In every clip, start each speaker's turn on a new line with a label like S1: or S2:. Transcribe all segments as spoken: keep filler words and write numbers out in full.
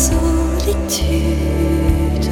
S1: solitude.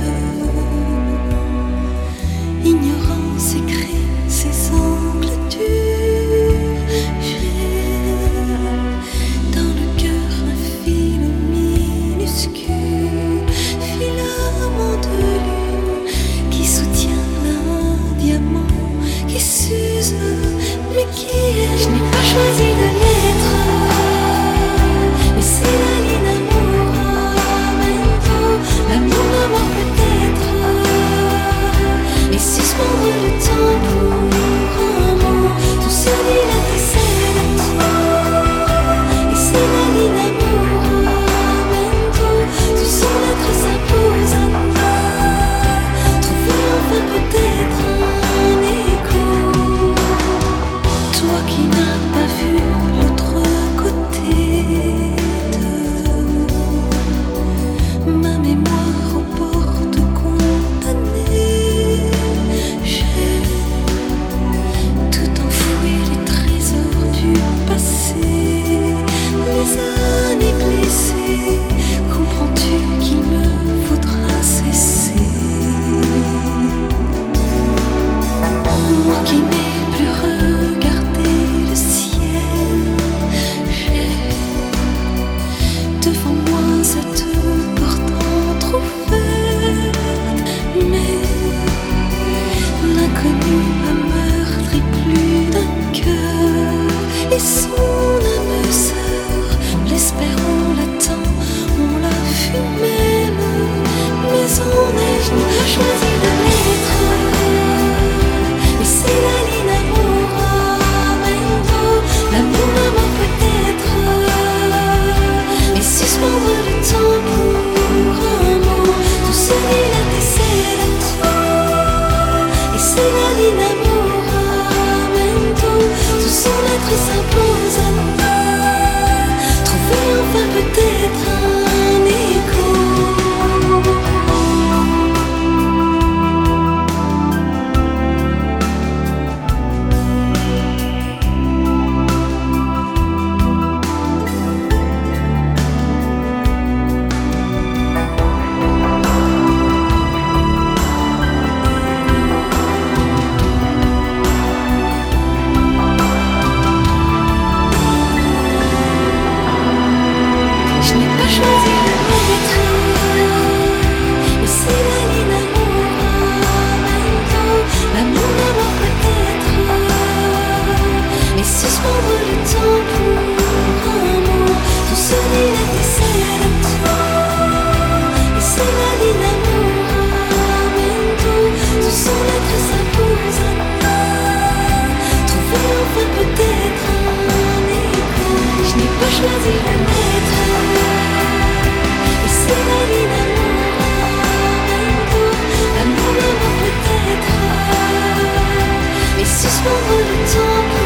S1: Ignorance écrit ses ongles durs. J'ai dans le cœur un fil minuscule, filament de lune qui soutient un diamant qui s'use, mais qui est. Je n'ai pas choisi de l'être, mais c'est la ligne amour-amento. L'amour, l'amour peut-être, et suspendre le temps pour un mot. Tout se dilate et s'évite, et c'est la ligne amour-amento. Tout son être s'impose à nous. Trouver enfin peut-être un écho. Toi qui n'as pas vu l'autre côté de ma mémoire aux portes condamnées, j'ai tout enfoui les trésors du passé, les années blessées. Comprends-tu qu'il me faudra cesser? Moi qui n'ai plus regardé le ciel, j'ai devant moi cette porte entrouverte, mais l'inconnu a meurtri plus d'un cœur et son âme sœur. L'espérons, l'attend, on l'a vu même, mais on est. Je n'ai pas choisi de l'être, mais c'est la ligne amour-amento. L'amour, l'amour peut-être, et suspendre le temps pour un mot. Tout se dilate et s'élève, et c'est la ligne amour-amento. Tout son être s'impose à nous. Trouver enfin peut-être un écho. Je n'ai pas choisi de l'être, mais c'est la ligne amour-amento. L'amour, l'amour peut-être, mais suspendre le temps pour un mot. Tout se dilate et s'élève, et c'est la ligne amour-amento. Tout son être s'impose à nous. Trouver enfin peut-être un écho. Je n'ai pas choisi de l'être, et c'est la ligne amour-amento. L'amour, l'amour peut-être, et suspendre le temps.